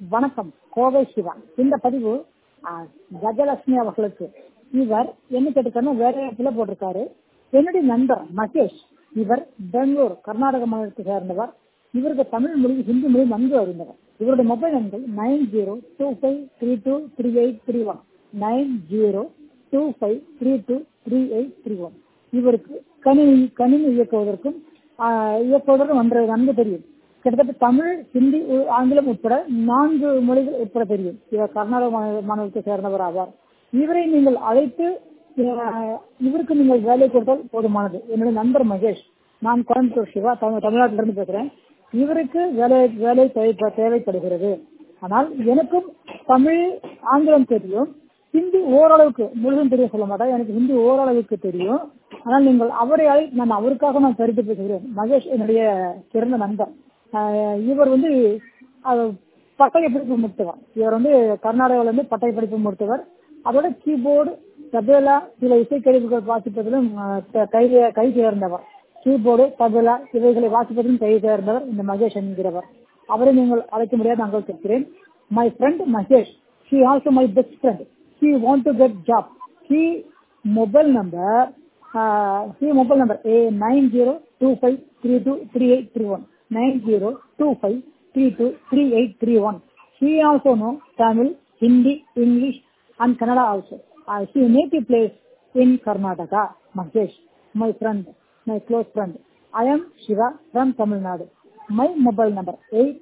வணக்கம், கோவை சிவா. இந்த பதிவு கஜலட்சுமி அவர்களுக்கு. இவர் என்ன கேட்டிருக்காருன்னா, வேற இடத்துல போட்டிருக்காரு. என்னுடைய நண்பர் மகேஷ், இவர் பெங்களூர் கர்நாடக மாநிலத்தை சேர்ந்தவர். இவருக்கு தமிழ் மொழி, ஹிந்தி மொழி நன்கு அறிந்தவர். இவருடைய மொபைல் எண்கள் 9025323831 9025323831. இவருக்கு கணினி இயக்குவதற்கும் நன்கு தெரியும். கிட்டத்தட்ட தமிழ், ஹிந்தி, ஆங்கிலம் உட்பட 4 மொழிகள் உட்பட தெரியும். இவர் கர்நாடக மாநிலத்தை சேர்ந்தவர் ஆவார். இவரை நீங்கள் அழைத்து இவருக்கு நீங்கள் வேலை கொடுத்தால் போதுமானது. என்னுடைய நண்பர் மகேஷ், நான் கோயம்புத்தூர் சிவா, தமிழ்நாட்டிலிருந்து பேசுறேன். இவருக்கு வேலை தேவைப்படுகிறது. ஆனால் எனக்கும் தமிழ், ஆங்கிலம் தெரியும். ஹிந்தி ஓரளவுக்கு, முழுதும் தெரிய சொல்ல மாட்டேன், எனக்கு ஹிந்தி ஓரளவுக்கு தெரியும். ஆனால் நீங்கள் அவரை நான் அவருக்காக நான் கருத்து பேசுகிறேன். மகேஷ் என்னுடைய சிறந்த நண்பர். இவர் பட்டய படிப்பு முடித்தவர். இவர் கர்நாடகாவில பட்டய படிப்பு முடித்தவர். அதோட கீபோர்டு, தபேலா, சில இசைக்கருவிகள் வாசிப்பதிலும் கை சேர்ந்தவர். கீபோர்டு, தபேலா இவைகளை வாசிப்பதிலும் கை சேர்ந்தவர் இந்த மகேஷ் என்கிறவர். அவரை நீங்கள் அழைக்க முடியாது, நாங்கள் கேட்கிறேன். My friend Mahesh, he also my best friend. He want to get job. He mobile number A9025323831 9025323831. He also know Tamil, Hindi, English and Kannada also. He native place in Karnataka. Mahesh, my friend, my close friend. I am Shiva from Tamil Nadu. My mobile number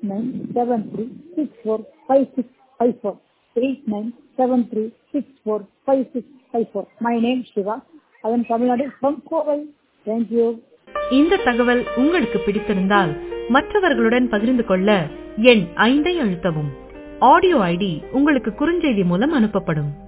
8973645654 8973645654. My name Shiva. I am Tamil Nadu from Kovai. Thank you. இந்த தகவல் உங்களுக்கு பிடித்திருந்தால் மற்றவர்களுடன் பகிர்ந்து கொள்ள எண் 5 அழுத்தவும். Audio ID உங்களுக்கு குறுஞ்செய்தி மூலம் அனுப்பப்படும்.